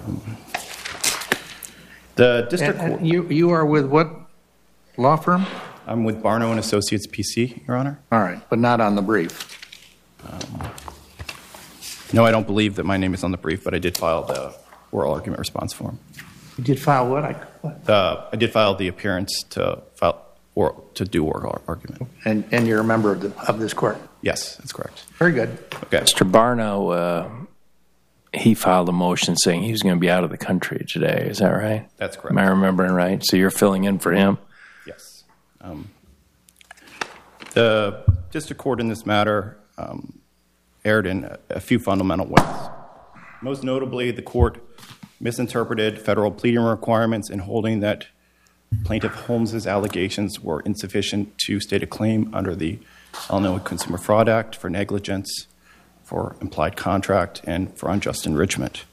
The district court. You are with what law firm? I'm with Barno and Associates PC, Your Honor. All right, but not on the brief. No, I don't believe that my name is on the brief, but I did file the oral argument response form. You did file what? I did file the appearance to do oral argument. And you're a member of this court? Yes, that's correct. Very good. Okay. Mr. Barno, he filed a motion saying he was going to be out of the country today. Is that right? That's correct. Am I remembering right? So you're filling in for him? Yes. The district court in this matter erred in a few fundamental ways. Most notably, the court misinterpreted federal pleading requirements in holding that Plaintiff Holmes's allegations were insufficient to state a claim under the Illinois Consumer Fraud Act for negligence, for implied contract, and for unjust enrichment.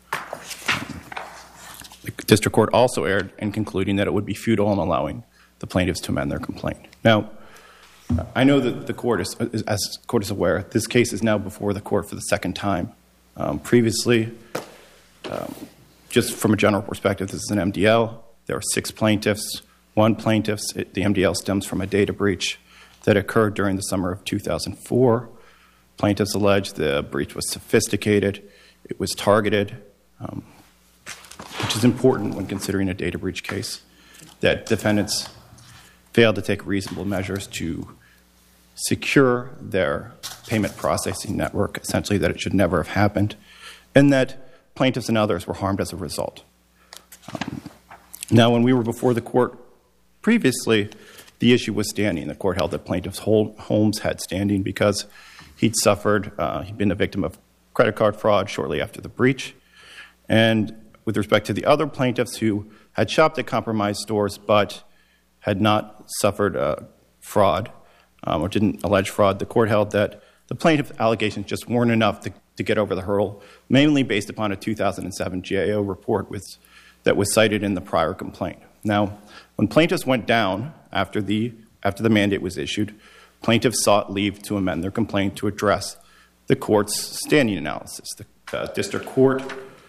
The district court also erred in concluding that it would be futile in allowing the plaintiffs to amend their complaint. Now, I know that the court is, as the court is aware, this case is now before the court for the second time. Previously, just from a general perspective, this is an MDL. There are 6 plaintiffs. One plaintiff, the MDL stems from a data breach that occurred during the summer of 2004. Plaintiffs allege the breach was sophisticated. It was targeted, which is important when considering a data breach case, that defendants failed to take reasonable measures to secure their payment processing network, essentially that it should never have happened, and that plaintiffs and others were harmed as a result. Now, when we were before the court previously, the issue was standing. The court held that Plaintiff Holmes had standing because he'd been a victim of credit card fraud shortly after the breach. And with respect to the other plaintiffs who had shopped at compromised stores but had not suffered fraud or didn't allege fraud, the court held that the plaintiff allegations just weren't enough to get over the hurdle, mainly based upon a 2007 GAO report that was cited in the prior complaint. Now, when plaintiffs went down after the mandate was issued, plaintiffs sought leave to amend their complaint to address the court's standing analysis. The district court,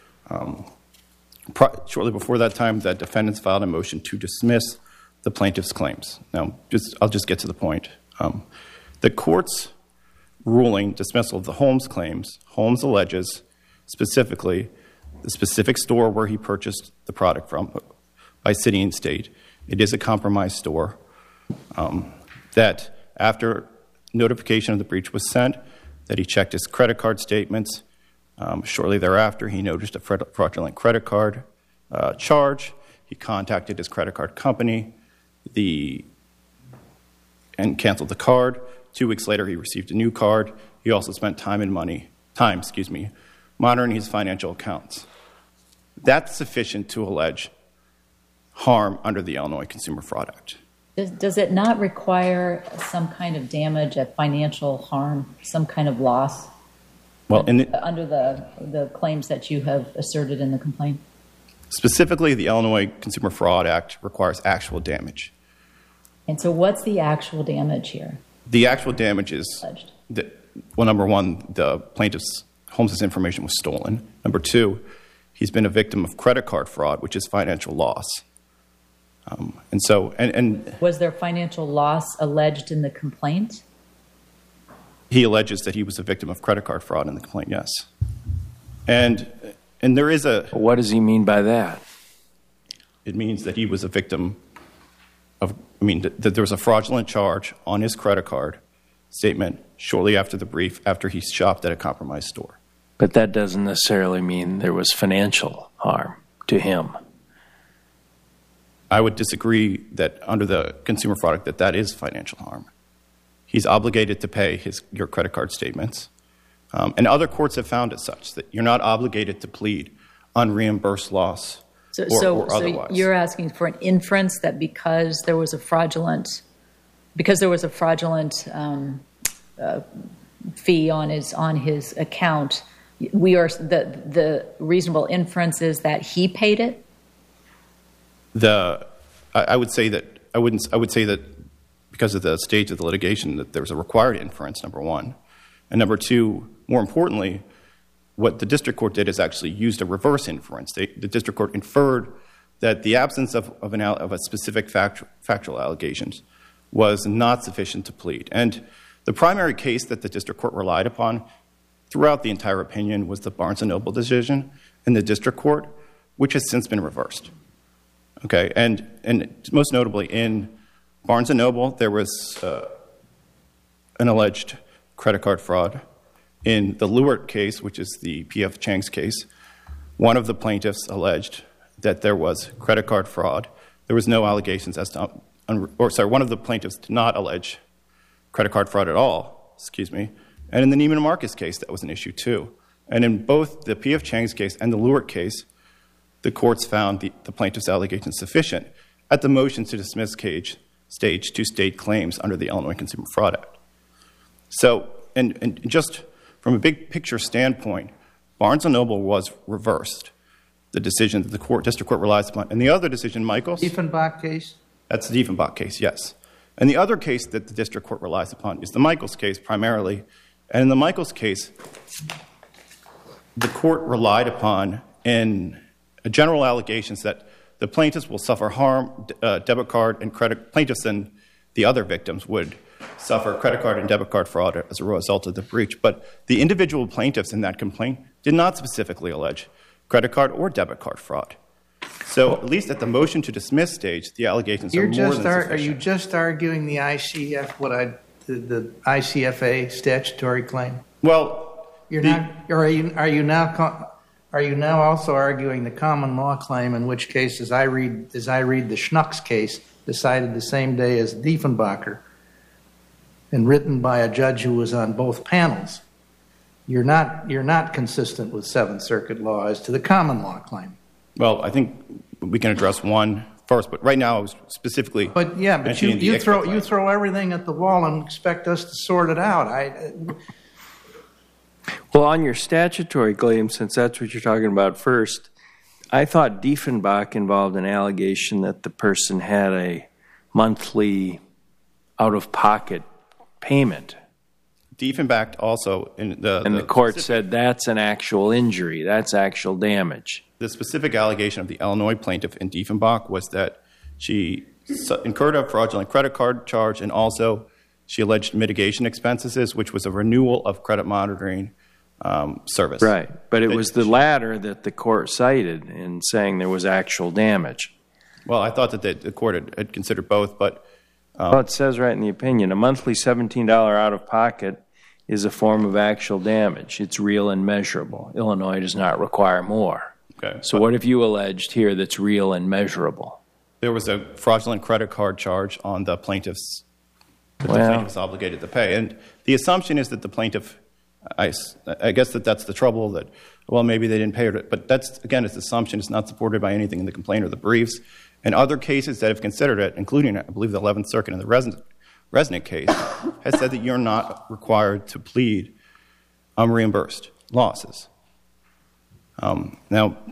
shortly before that time, the defendants filed a motion to dismiss the plaintiff's claims. Now, I'll just get to the point. The court's ruling dismissal of the Holmes claims, Holmes alleges specifically the specific store where he purchased the product from by city and state. It is a compromised store. That after notification of the breach was sent, that he checked his credit card statements. Shortly thereafter, he noticed a fraudulent credit card charge. He contacted his credit card company and canceled the card. 2 weeks later, he received a new card. He also spent time monitoring his financial accounts. That's sufficient to allege harm under the Illinois Consumer Fraud Act. Does it not require some kind of damage, a financial harm, some kind of loss? Well, under the claims that you have asserted in the complaint? Specifically, the Illinois Consumer Fraud Act requires actual damage. And so what's the actual damage here? The actual damage is, number one, the plaintiff's Holmes' information was stolen. Number two, he's been a victim of credit card fraud, which is financial loss. Was there financial loss alleged in the complaint? He alleges that he was a victim of credit card fraud in the complaint, yes. And there is a... What does he mean by that? It means that he was a victim of... that there was a fraudulent charge on his credit card statement shortly after the brief, after he shopped at a compromised store. But that doesn't necessarily mean there was financial harm to him. I would disagree that under the Consumer Fraud Act that is financial harm. He's obligated to pay your credit card statements. And other courts have found it such, that you're not obligated to plead unreimbursed loss or otherwise. So you're asking for an inference that because there was a fraudulent fee on his account, the reasonable inference is that he paid it? I would say that because of the stage of the litigation that there's a required inference, number one. And number two, more importantly, what the district court did is actually used a reverse inference. The district court inferred that the absence of a specific factual allegations was not sufficient to plead. And the primary case that the district court relied upon throughout the entire opinion was the Barnes & Noble decision in the district court, which has since been reversed. Okay, and most notably in Barnes & Noble, there was an alleged credit card fraud. In the Lewert case, which is the P.F. Chang's case, one of the plaintiffs alleged that there was credit card fraud. There was no allegations as to, one of the plaintiffs did not allege credit card fraud at all, And in the Neiman Marcus case, that was an issue too. And in both the P.F. Chang's case and the Lewert case, the courts found the plaintiff's allegations sufficient at the motion to dismiss stage to state claims under the Illinois Consumer Fraud Act. So, and just from a big picture standpoint, Barnes & Noble was reversed, the decision that the district court relies upon. And the other decision, Michaels? Diefenbach case? That's the Diefenbach case, yes. And the other case that the district court relies upon is the Michaels case primarily. And in the Michaels case, the court relied upon in general allegations that the plaintiffs will suffer harm, debit card and credit, plaintiffs and the other victims would suffer credit card and debit card fraud as a result of the breach. But the individual plaintiffs in that complaint did not specifically allege credit card or debit card fraud. So at least at the motion to dismiss stage, the allegations are more than sufficient. Are you just arguing the the ICFA statutory claim? Well, you're not. Are you now also arguing the common law claim? In which case, as I read the Schnucks case, decided the same day as Diefenbacher, and written by a judge who was on both panels, you're not consistent with Seventh Circuit law as to the common law claim. Well, I think we can address one first, but right now I was specifically. But you throw everything at the wall and expect us to sort it out. Well, on your statutory claim, since that's what you're talking about first, I thought Diefenbach involved an allegation that the person had a monthly out-of-pocket payment. Diefenbach also in the court said that's an actual injury, that's actual damage. The specific allegation of the Illinois plaintiff in Diefenbach was that she incurred a fraudulent credit card charge, and also she alleged mitigation expenses, which was a renewal of credit monitoring service. Right, but it was the latter that the court cited in saying there was actual damage. Well, I thought that the court had considered both, but... well, it says right in the opinion, a monthly $17 out-of-pocket is a form of actual damage. It's real and measurable. Illinois does not require more. Okay. So what have you alleged here that's real and measurable? There was a fraudulent credit card charge on the plaintiff's that the plaintiff was obligated to pay. And the assumption is that the plaintiff, I guess that's the trouble, that, well, maybe they didn't pay her. But that's, again, it's an assumption. It's not supported by anything in the complaint or the briefs. And other cases that have considered it, including, I believe, the 11th Circuit and the Resnick case, has said that you're not required to plead unreimbursed losses. Now,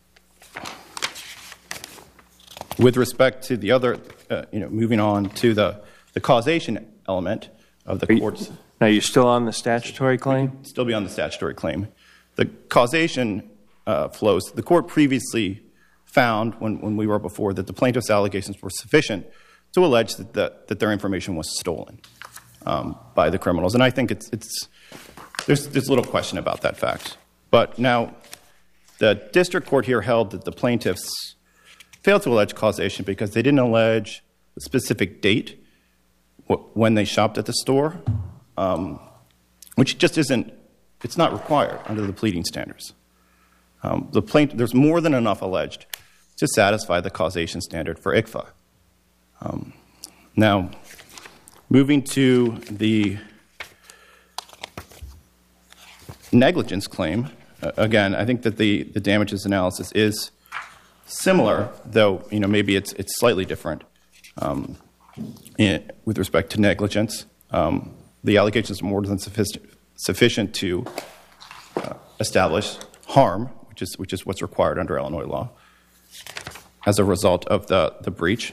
with respect to the other, moving on to the causation element of the court's... Now, you're still on the statutory claim? Still be on the statutory claim. The causation flows. The court previously found, when we were before, that the plaintiff's allegations were sufficient to allege that their information was stolen by the criminals. And I think there's little question about that fact. But now, the district court here held that the plaintiffs failed to allege causation because they didn't allege a specific date when they shopped at the store, which just isn't, it's not required under the pleading standards. There's more than enough alleged to satisfy the causation standard for ICFA. Now, moving to the negligence claim, again, I think that the damages analysis is similar, though maybe it's slightly different with respect to negligence. The allegations are more than sufficient to establish harm, which is what's required under Illinois law, as a result of the breach.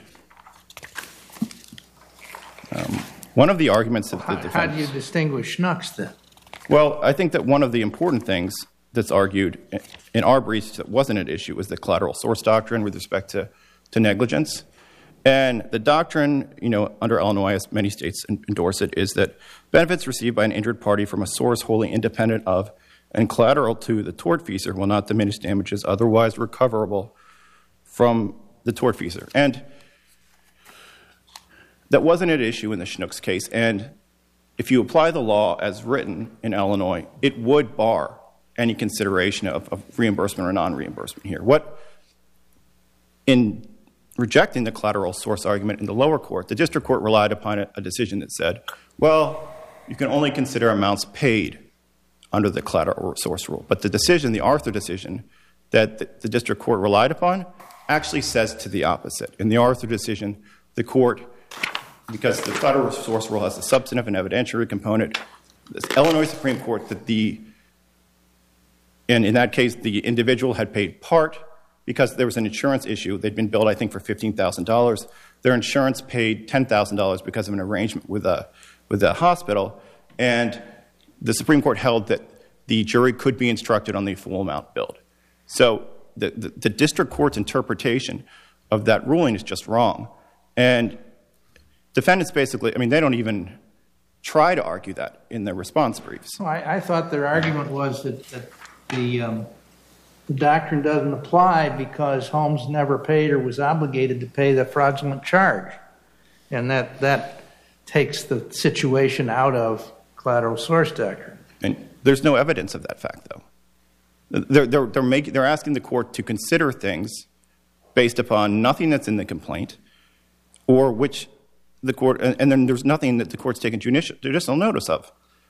One of the arguments of the defense... How do you distinguish Schnucks, then? Well, I think that one of the important things that's argued in our briefs that wasn't an issue was the collateral source doctrine with respect to negligence. And the doctrine, under Illinois, as many states endorse it, is that benefits received by an injured party from a source wholly independent of and collateral to the tortfeasor will not diminish damages otherwise recoverable from the tortfeasor. And that wasn't an issue in the Schnooks case. And if you apply the law as written in Illinois, it would bar any consideration of reimbursement or non-reimbursement here. In rejecting the collateral source argument in the lower court, the district court relied upon a decision that said, well, you can only consider amounts paid under the collateral source rule. But the decision, the Arthur decision, that the district court relied upon actually says to the opposite. In the Arthur decision, the court, because the collateral source rule has a substantive and evidentiary component, the Illinois Supreme Court, and in that case, the individual had paid part because there was an insurance issue. They'd been billed, I think, for $15,000. Their insurance paid $10,000 because of an arrangement with a hospital. And the Supreme Court held that the jury could be instructed on the full amount billed. So the district court's interpretation of that ruling is just wrong. And defendants basically, they don't even try to argue that in their response briefs. Well, I thought their argument was that the doctrine doesn't apply because Holmes never paid or was obligated to pay the fraudulent charge. And that takes the situation out of collateral source doctrine. And there's no evidence of that fact, though. They're asking the court to consider things based upon nothing that's in the complaint, or which the court, and then there's nothing that the court's taken judicial notice of.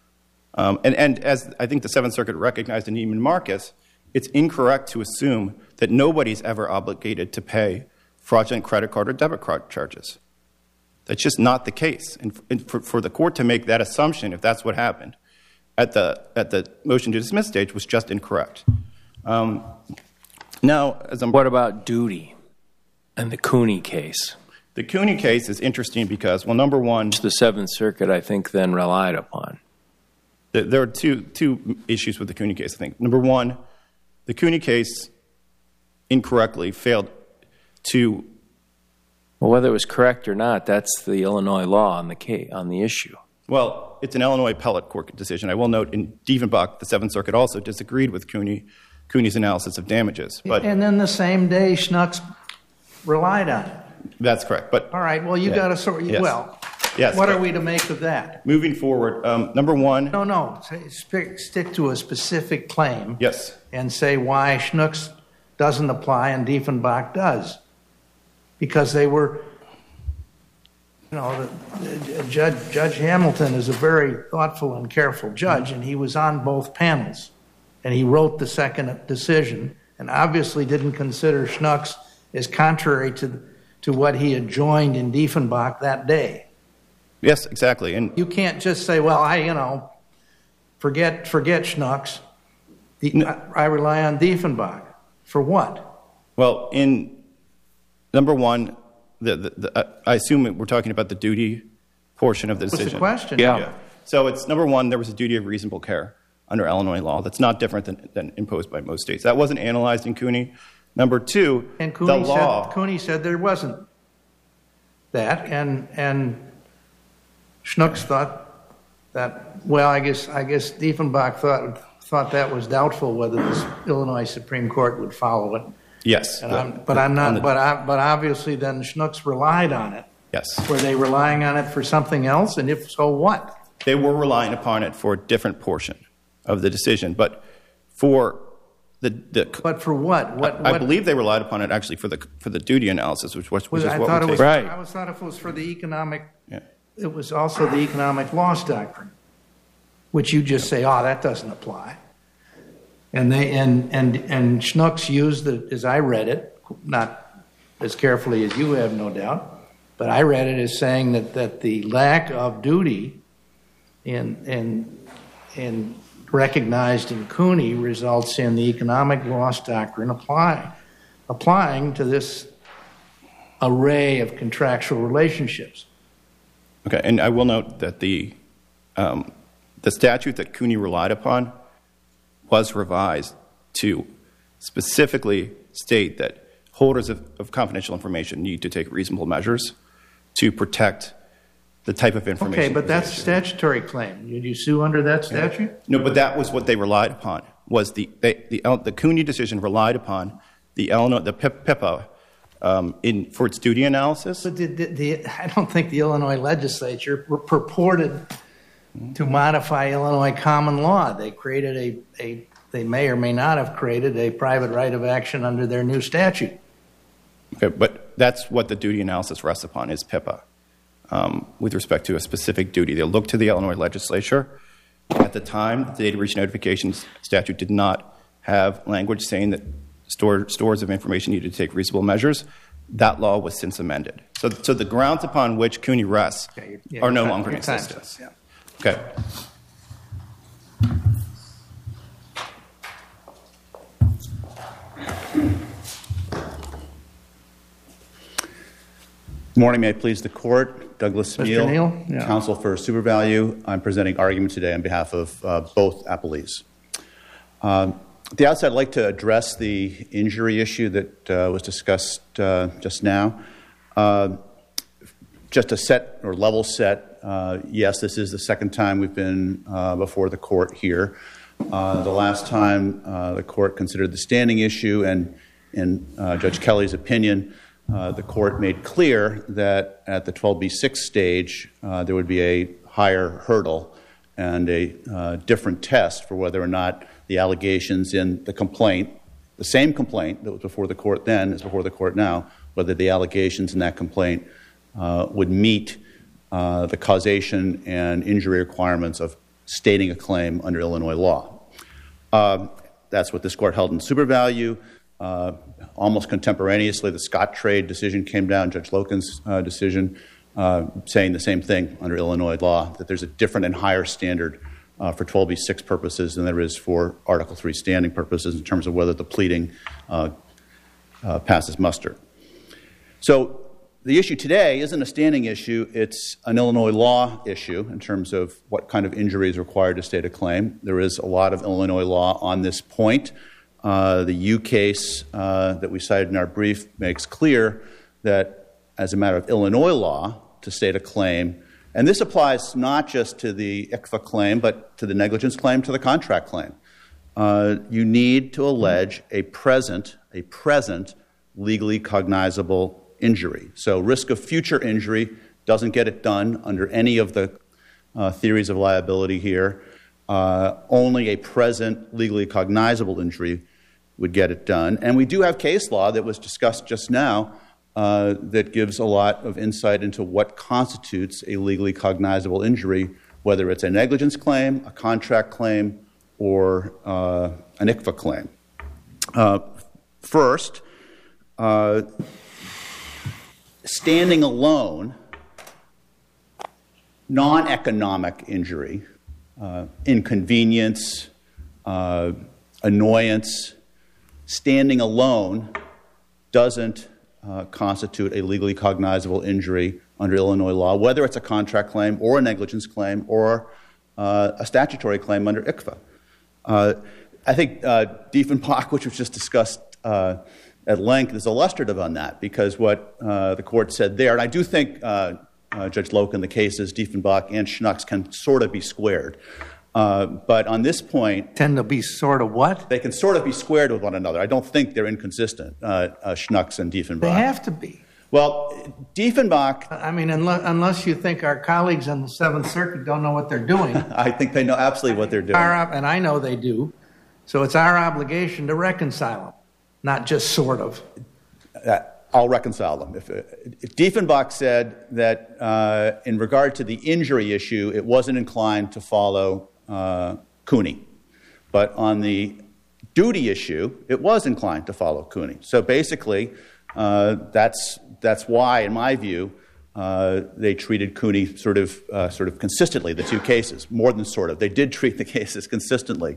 And as I think the Seventh Circuit recognized in Neiman Marcus, it's incorrect to assume that nobody's ever obligated to pay fraudulent credit card or debit card charges. That's just not the case. And for the court to make that assumption, if that's what happened, at the motion to dismiss stage was just incorrect. Now, what about duty and the Cooney case? The Cooney case is interesting because, well, number one, which the Seventh Circuit, I think, then relied upon. There are two issues with the Cooney case, I think. Number one, the Cooney case incorrectly failed to... Well, whether it was correct or not, that's the Illinois law on the issue. Well, it's an Illinois appellate court decision. I will note in Diefenbach, the Seventh Circuit also disagreed with Cooney's analysis of damages. But, and then the same day, Schnooks relied on it. That's correct. But all right, well, you got to sort... Yes. Well, yes, what are we to make of that? Moving forward, number one... No. Stick to a specific claim. Yes. And say why Schnooks doesn't apply and Diefenbach does. Because they were... Judge Hamilton is a very thoughtful and careful judge, and he was on both panels. And he wrote the second decision, and obviously didn't consider Schnooks as contrary to what he had joined in Diefenbach that day. Yes, exactly. And you can't just say, well, forget Schnooks. I rely on Diefenbach. For what? Well, in number one, I assume we're talking about the duty portion of the decision. What's the question? Yeah. So it's number one, there was a duty of reasonable care under Illinois law. That's not different than imposed by most states. That wasn't analyzed in Cooney. Number two, and the law. Cooney said there wasn't that, and Schnooks thought that. Well, I guess Diefenbach thought that was doubtful whether the Illinois Supreme Court would follow it. Yes, but obviously then Schnooks relied on it. Yes. Were they relying on it for something else? And if so, what? They were relying upon it for a different portion of the decision, but for But for what? I believe they relied upon it actually for the duty analysis, which is what we're taking. Right. I thought it was for the economic. Yeah. It was also the economic loss doctrine, which you just say, that doesn't apply. And Schnooks used as I read it, not as carefully as you have, no doubt, but I read it as saying that the lack of duty in recognized in Cooney results in the economic loss doctrine applying to this array of contractual relationships. Okay, and I will note that the statute that Cooney relied upon was revised to specifically state that holders of confidential information need to take reasonable measures to protect the type of information. Okay, but that's a statutory claim. Did you sue under that statute? No, but that was what they relied upon. Was the Cooney decision relied upon the PIPA for its duty analysis? But I don't think the Illinois legislature purported to modify Illinois common law. They created they may or may not have created a private right of action under their new statute. Okay, but that's what the duty analysis rests upon, is PIPA, with respect to a specific duty. They look to the Illinois legislature. At the time, the data breach notification statute did not have language saying that stores of information needed to take reasonable measures. That law was since amended. So the grounds upon which Cooney rests are no longer in existence. Yeah. Okay. Good morning. May it please the Court. Douglas Mr. Neal, Neal? Yeah. Counsel for SuperValue. I'm presenting argument today on behalf of both appellees. At the outset, I'd like to address the injury issue that was discussed just now. Just to set or level set, yes, this is the second time we've been before the Court here. The last time the Court considered the standing issue, and in Judge Kelly's opinion, the Court made clear that at the 12B6 stage, there would be a higher hurdle and a different test for whether or not the allegations in the complaint, the same complaint that was before the Court then is before the Court now, whether the allegations in that complaint would meet the causation and injury requirements of stating a claim under Illinois law. That's what this Court held in SuperValue. Almost contemporaneously, the Scottrade decision came down, Judge Loken's decision, saying the same thing under Illinois law, that there's a different and higher standard for 12B6 purposes than there is for Article III standing purposes in terms of whether the pleading passes muster. So the issue today isn't a standing issue, it's an Illinois law issue in terms of what kind of injury is required to state a claim. There is a lot of Illinois law on this point. The U case that we cited in our brief makes clear that as a matter of Illinois law, to state a claim, and this applies not just to the ICFA claim, but to the negligence claim, to the contract claim. You need to allege a present legally cognizable injury. So risk of future injury doesn't get it done under any of the theories of liability here. Only a present legally cognizable injury would get it done. And we do have case law that was discussed just now that gives a lot of insight into what constitutes a legally cognizable injury, whether it's a negligence claim, a contract claim, or an ICFA claim. First, standing alone, non-economic injury, inconvenience, annoyance, standing alone doesn't constitute a legally cognizable injury under Illinois law, whether it's a contract claim or a negligence claim or a statutory claim under ICFA. I think Diefenbach, which was just discussed at length, is illustrative on that, because what the Court said there, and I do think Judge Loken, the cases Diefenbach and Schnucks can sort of be squared. But on this point... Tend to be sort of what? They can sort of be squared with one another. I don't think they're inconsistent, Schnucks and Diefenbach. They have to be. Well, Diefenbach... I mean, unless you think our colleagues in the Seventh Circuit don't know what they're doing. I think they know absolutely what they're doing. And I know they do. So it's our obligation to reconcile them, not just sort of. I'll reconcile them. If Diefenbach said that in regard to the injury issue, it wasn't inclined to follow Cooney. But on the duty issue, it was inclined to follow Cooney. So basically, that's why, in my view, they treated Cooney sort of consistently, the two cases, more than sort of. They did treat the cases consistently.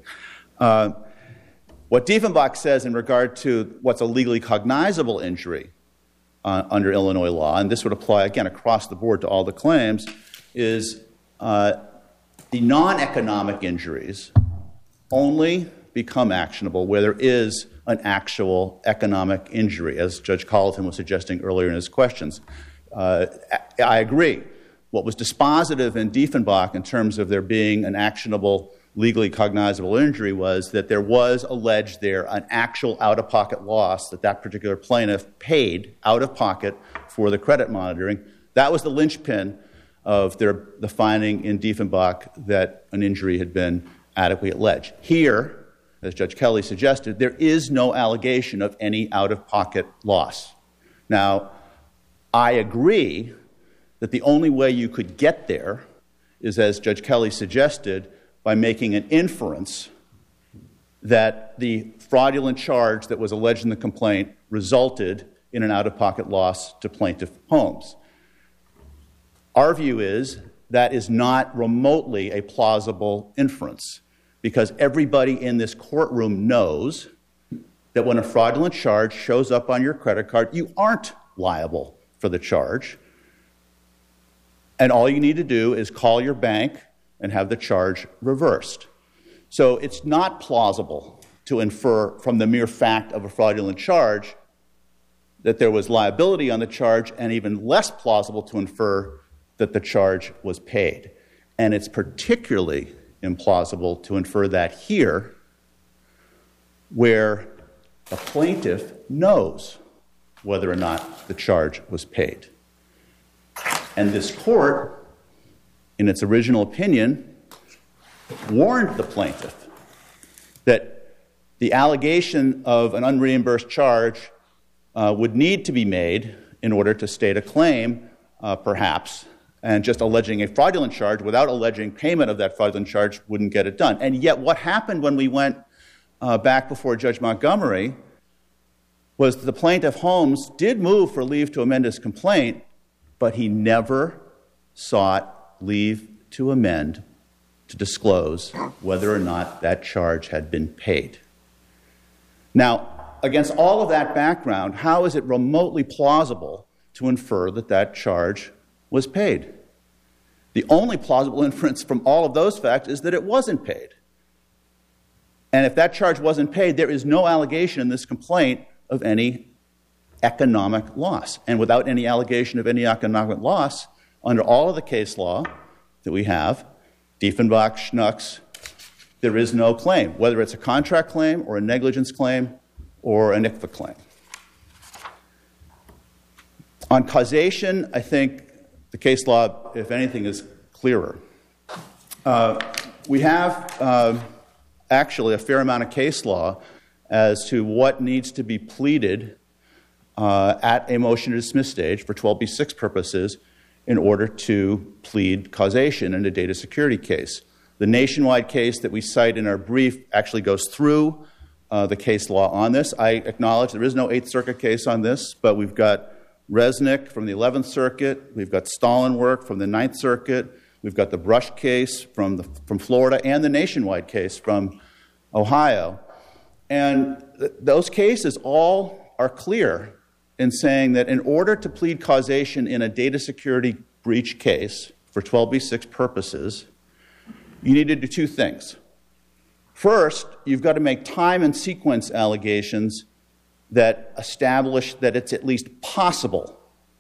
What Diefenbach says in regard to what's a legally cognizable injury under Illinois law, and this would apply, again, across the board to all the claims, is the non-economic injuries only become actionable where there is an actual economic injury, as Judge Colleton was suggesting earlier in his questions. I agree. What was dispositive in Diefenbach in terms of there being an actionable, legally cognizable injury was that there was alleged there an actual out-of-pocket loss that that particular plaintiff paid out of pocket for the credit monitoring. That was the linchpin of the finding in Diefenbach that an injury had been adequately alleged. Here, as Judge Kelly suggested, there is no allegation of any out-of-pocket loss. Now, I agree that the only way you could get there is, as Judge Kelly suggested, by making an inference that the fraudulent charge that was alleged in the complaint resulted in an out-of-pocket loss to plaintiff Holmes. Our view is that is not remotely a plausible inference, because everybody in this courtroom knows that when a fraudulent charge shows up on your credit card, you aren't liable for the charge. And all you need to do is call your bank and have the charge reversed. So it's not plausible to infer from the mere fact of a fraudulent charge that there was liability on the charge, and even less plausible to infer that the charge was paid. And it's particularly implausible to infer that here, where the plaintiff knows whether or not the charge was paid. And this court, in its original opinion, warned the plaintiff that the allegation of an unreimbursed charge would need to be made in order to state a claim, perhaps, and just alleging a fraudulent charge without alleging payment of that fraudulent charge wouldn't get it done. And yet what happened when we went back before Judge Montgomery was the plaintiff Holmes did move for leave to amend his complaint, but he never sought leave to amend to disclose whether or not that charge had been paid. Now, against all of that background, how is it remotely plausible to infer that that charge was paid? The only plausible inference from all of those facts is that it wasn't paid. And if that charge wasn't paid, there is no allegation in this complaint of any economic loss. And without any allegation of any economic loss, under all of the case law that we have, Diefenbach, Schnucks, there is no claim, whether it's a contract claim or a negligence claim or an ICFA claim. On causation, I think the case law, if anything, is clearer. We have actually a fair amount of case law as to what needs to be pleaded at a motion to dismiss stage for 12b6 purposes in order to plead causation in a data security case. The Nationwide case that we cite in our brief actually goes through the case law on this. I acknowledge there is no Eighth Circuit case on this, but we've got Resnick from the 11th Circuit, we've got Stallenwerk from the 9th Circuit, we've got the Brush case from Florida, and the Nationwide case from Ohio. And those cases all are clear in saying that in order to plead causation in a data security breach case for 12b6 purposes, you need to do two things. First, you've got to make time and sequence allegations that establish that it's at least possible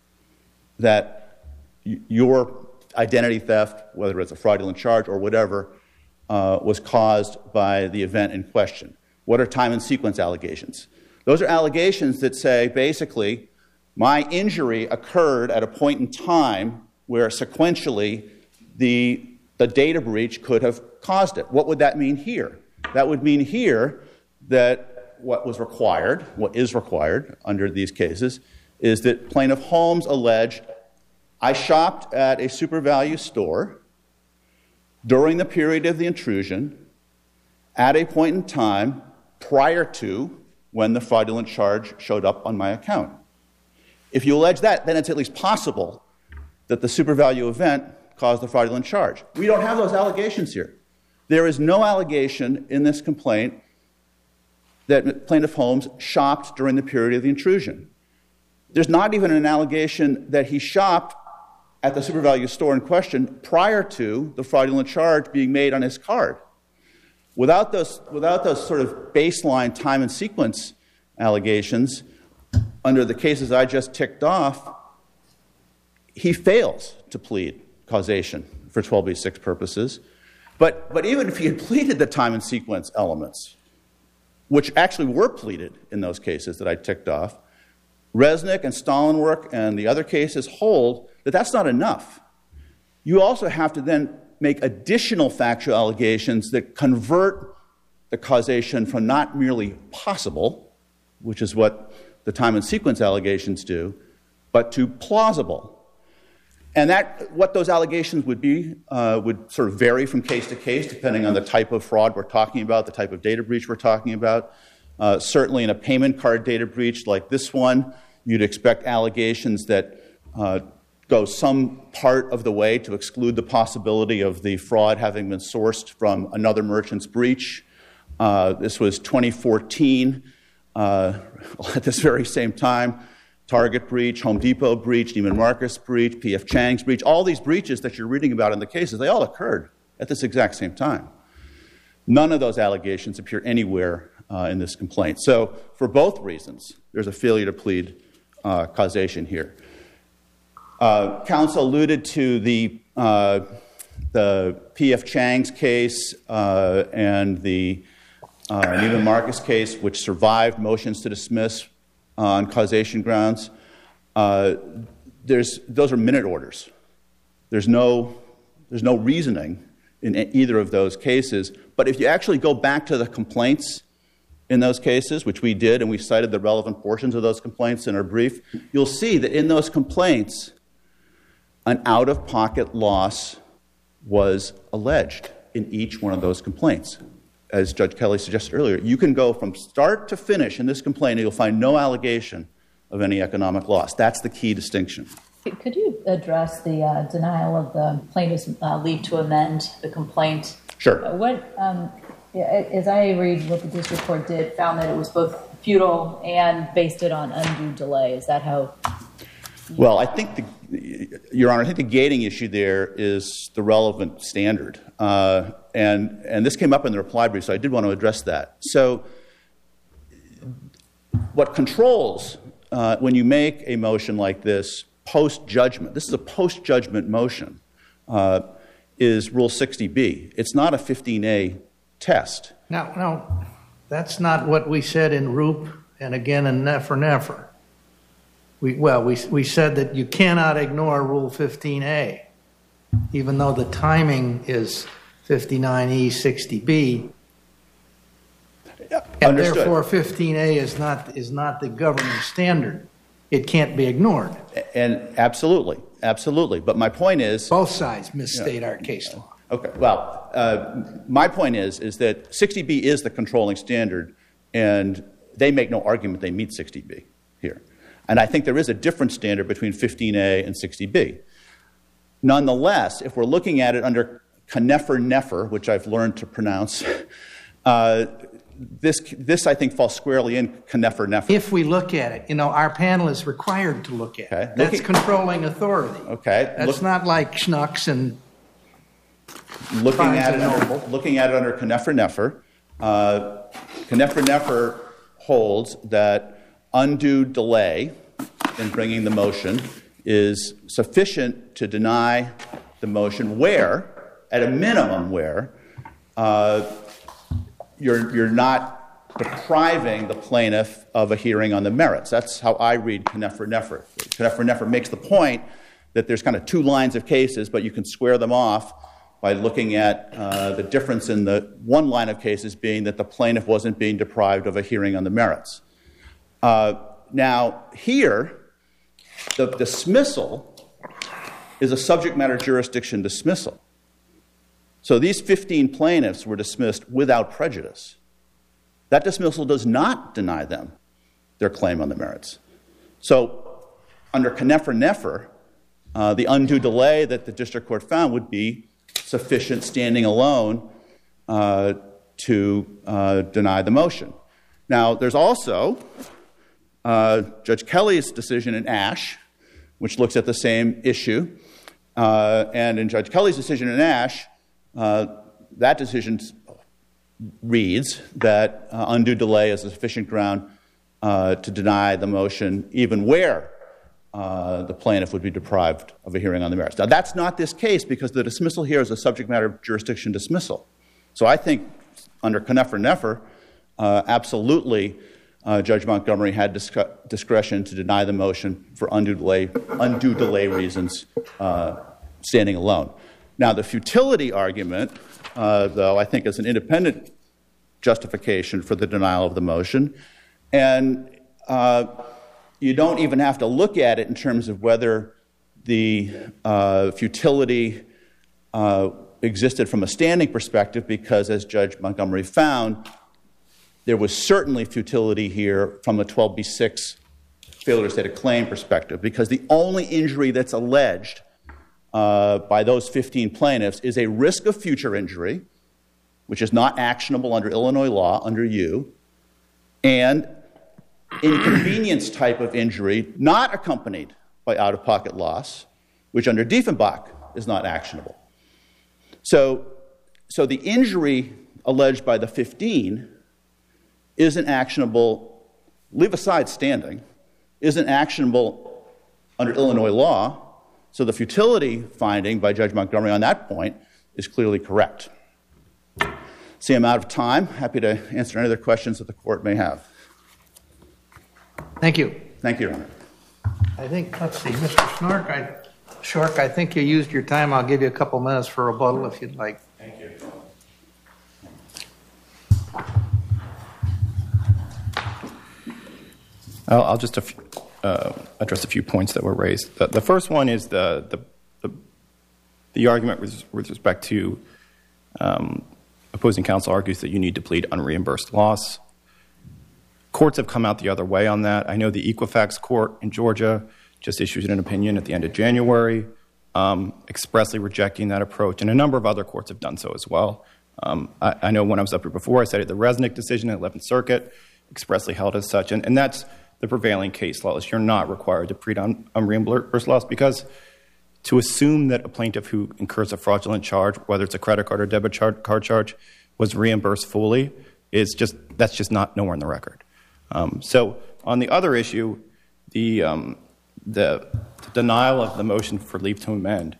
that your identity theft, whether it's a fraudulent charge or whatever, was caused by the event in question. What are time and sequence allegations? Those are allegations that say, basically, my injury occurred at a point in time where sequentially the data breach could have caused it. What would that mean here? That would mean here that what is required under these cases is that plaintiff Holmes alleged, I shopped at a SuperValu store during the period of the intrusion at a point in time prior to when the fraudulent charge showed up on my account. If you allege that, then it's at least possible that the SuperValu event caused the fraudulent charge. We don't have those allegations here. There is no allegation in this complaint that plaintiff Holmes shopped during the period of the intrusion. There's not even an allegation that he shopped at the SuperValu store in question prior to the fraudulent charge being made on his card. Without those sort of baseline time and sequence allegations, under the cases I just ticked off, he fails to plead causation for 12b6 purposes. But even if he had pleaded the time and sequence elements, which actually were pleaded in those cases that I ticked off, Resnick and Stollenwerk and the other cases hold that that's not enough. You also have to then make additional factual allegations that convert the causation from not merely possible, which is what the time and sequence allegations do, but to plausible. And what those allegations would be would sort of vary from case to case, depending on the type of fraud we're talking about, the type of data breach we're talking about. Certainly in a payment card data breach like this one, you'd expect allegations that go some part of the way to exclude the possibility of the fraud having been sourced from another merchant's breach. This was 2014. At this very same time, Target breach, Home Depot breach, Neiman Marcus breach, P.F. Chang's breach, all these breaches that you're reading about in the cases, they all occurred at this exact same time. None of those allegations appear anywhere in this complaint. So for both reasons, there's a failure to plead causation here. Counsel alluded to the P.F. Chang's case and the Neiman Marcus case, which survived motions to dismiss on causation grounds. Those are minute orders. There's no reasoning in either of those cases. But if you actually go back to the complaints in those cases, which we did, and we cited the relevant portions of those complaints in our brief, you'll see that in those complaints, an out-of-pocket loss was alleged in each one of those complaints. As Judge Kelly suggested earlier, you can go from start to finish in this complaint and you'll find no allegation of any economic loss. That's the key distinction. Could you address the denial of the plaintiff's leave to amend the complaint? Sure. As I read what the district court did, found that it was both futile and based it on undue delay. Is that how? Well, I think, Your Honor, I think the gating issue there is the relevant standard. And this came up in the reply brief, so I did want to address that. So what controls when you make a motion like this post-judgment, this is a post-judgment motion, is Rule 60B. It's not a 15A test. No, that's not what we said in Roop and again in Nefer. We said that you cannot ignore Rule 15A, even though the timing is 59E, 60B. And Understood. therefore 15A is not the governing standard. It can't be ignored. And absolutely. But my point is... Both sides misstate our case law. Okay, well, my point is that 60B is the controlling standard, and they make no argument they meet 60B here. And I think there is a different standard between 15A and 60B. Nonetheless, if we're looking at it under Knefer, which I've learned to pronounce, this I think falls squarely in Knefer. If we look at it, our panel is required to look at it. That's controlling authority. Okay. That's not like Schnucks and looking at it under Knefer. Knefer holds that undue delay in bringing the motion is sufficient to deny the motion where, at a minimum, where you're not depriving the plaintiff of a hearing on the merits. That's how I read Knefer. Knefer makes the point that there's kind of two lines of cases, but you can square them off by looking at the difference in the one line of cases being that the plaintiff wasn't being deprived of a hearing on the merits. Now, here, the dismissal is a subject matter jurisdiction dismissal. So these 15 plaintiffs were dismissed without prejudice. That dismissal does not deny them their claim on the merits. So under Knefer, the undue delay that the district court found would be sufficient standing alone to deny the motion. Now, there's also Judge Kelly's decision in Ash, which looks at the same issue. And in Judge Kelly's decision in Ash, that decision reads that undue delay is a sufficient ground to deny the motion, even where the plaintiff would be deprived of a hearing on the merits. Now, that's not this case because the dismissal here is a subject matter jurisdiction dismissal. So I think under Knepfer-Neffer, absolutely Judge Montgomery had discretion to deny the motion for undue delay reasons standing alone. Now, the futility argument, though, I think is an independent justification for the denial of the motion. And you don't even have to look at it in terms of whether the futility existed from a standing perspective, because as Judge Montgomery found, there was certainly futility here from a 12b6 failure to state a claim perspective, because the only injury that's alleged by those 15 plaintiffs is a risk of future injury, which is not actionable under Illinois law, under U, and inconvenience type of injury not accompanied by out-of-pocket loss, which under Diefenbach is not actionable. So the injury alleged by the 15 isn't actionable, leave aside standing, isn't actionable under Illinois law. So the futility finding by Judge Montgomery on that point is clearly correct. See, I'm out of time. Happy to answer any other questions that the court may have. Thank you. Thank you, Your Honor. I think, let's see, Mr. Schork, I think you used your time. I'll give you a couple minutes for rebuttal if you'd like. Thank you. I'll just address a few points that were raised. The first one is the argument with respect to opposing counsel argues that you need to plead unreimbursed loss. Courts have come out the other way on that. I know the Equifax court in Georgia just issued an opinion at the end of January expressly rejecting that approach, and a number of other courts have done so as well. I know when I was up here before, I cited the Resnick decision at 11th Circuit, expressly held as such, and that's the prevailing case law, is you're not required to plead unreimbursed loss, because to assume that a plaintiff who incurs a fraudulent charge, whether it's a credit card or debit card charge, was reimbursed fully, that's just not nowhere in the record. So on the other issue, the denial of the motion for leave to amend,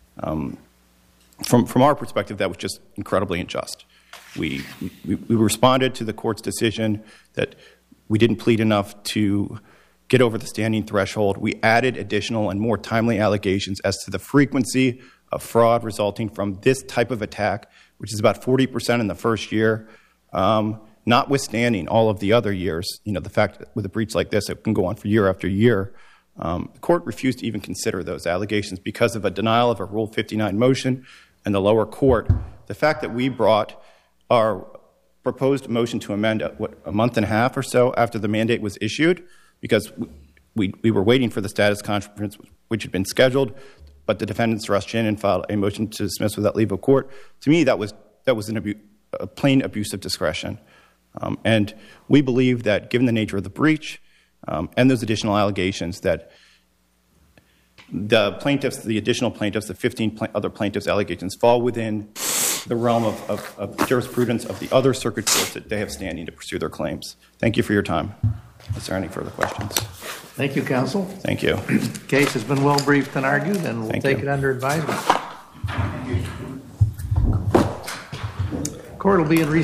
from our perspective, that was just incredibly unjust. We responded to the court's decision that we didn't plead enough to get over the standing threshold. We added additional and more timely allegations as to the frequency of fraud resulting from this type of attack, which is about 40% in the first year, notwithstanding all of the other years. You know, the fact that with a breach like this, it can go on for year after year. The court refused to even consider those allegations because of a denial of a Rule 59 motion in the lower court. The fact that we brought our proposed motion to amend a month and a half or so after the mandate was issued, because we were waiting for the status conference, which had been scheduled, but the defendants rushed in and filed a motion to dismiss without leave of court. To me, that was a plain abuse of discretion. And we believe that given the nature of the breach and those additional allegations, that the plaintiffs, the additional plaintiffs, the 15 other plaintiffs' allegations fall within the realm of jurisprudence of the other circuit courts that they have standing to pursue their claims. Thank you for your time. Is there any further questions? Thank you, counsel. Thank you. The case has been well briefed and argued, and we'll take it under advisement. Court will be in recess.